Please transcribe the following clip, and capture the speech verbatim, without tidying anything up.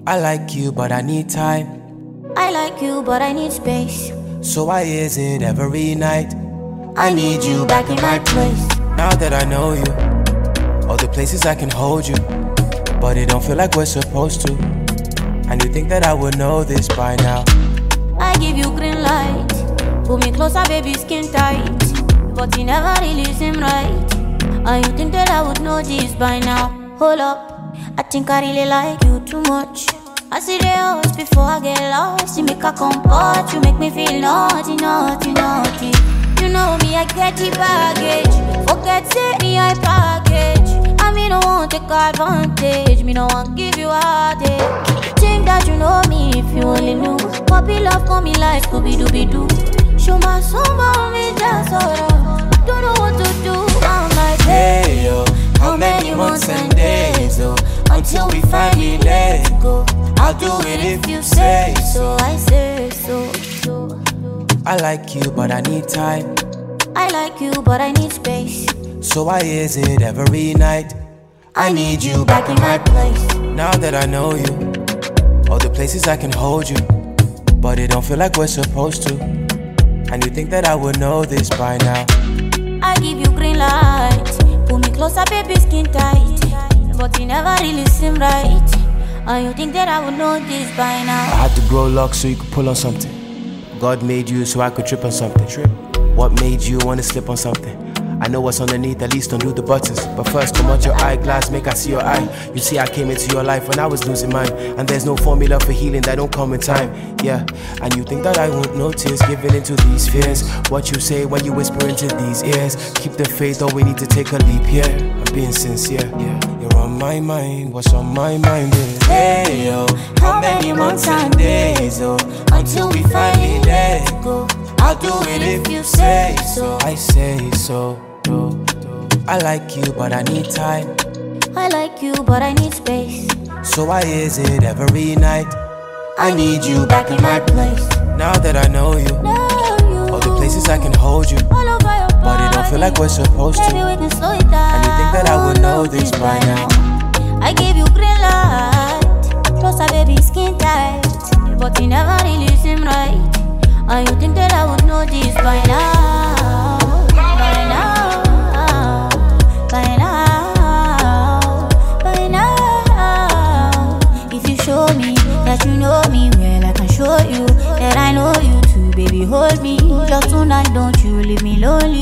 I like you, but I need time. I like you, but I need space. So why is it every night I need you back in my place. now that I know you? All the places I can hold you, but it don't feel like we're supposed to. And you think that I would know this by now? I give you green light, pull me closer, baby, skin tight. But you never really seem right, and you think that I would know this by now. Hold up, I think I really like you too much. I see the house before I get lost. You make a comport, you make me feel naughty, naughty, naughty. You know me, I get the baggage. Forget say me, I package. I mean, I won't take advantage. Me, no one give you a heartache. Think that you know me if you only knew. Puppy love for me like Scooby-Dooby-Doo. Show my soul, me just sorrow. Don't know what to do. I'm like, Hey yo, how many months and days oh, until we finally let go? I'll do it if you say so. I say so, so. I like you, but I need time. I like you, but I need space. So why is it every night I need you back in my place. now that I know you? All the places I can hold you, but it don't feel like we're supposed to. And you think that I would know this by now? I give you green light, pull me closer, baby, skin tight. But you never really seem right, and you think that I would know this by now. I had to grow locks so you could pull on something. God made you so I could trip on something. Trip. What made you wanna slip on something? I know what's underneath, at least don't do the buttons. But first, come out your eyeglass, make I see your eye. You see, I came into your life when I was losing mine. And there's no formula for healing that don't come in time. Yeah, and you think that I won't notice giving into these fears. What you say when you whisper into these ears. Keep the faith, or we need to take a leap here. I'm being sincere, yeah. You're on my mind, what's on my mind is hey yo, how many months and days oh, until we finally let go? I'll do it if you say so. I say so. I like you, but I need time. I like you, but I need space. So why is it every night I need you back in my place. now that I know you? Know you. All the places I can hold you, All over your but it don't feel like we're supposed Baby, to. we can slow it down. And you think that I would know this by now? I gave you green light, closer, baby, skin tight. But you never really seem right, and you think that I would know this by now. By now, by now, by now. If you show me that you know me well, I can show you that I know you too. Baby, hold me just tonight, don't you leave me lonely.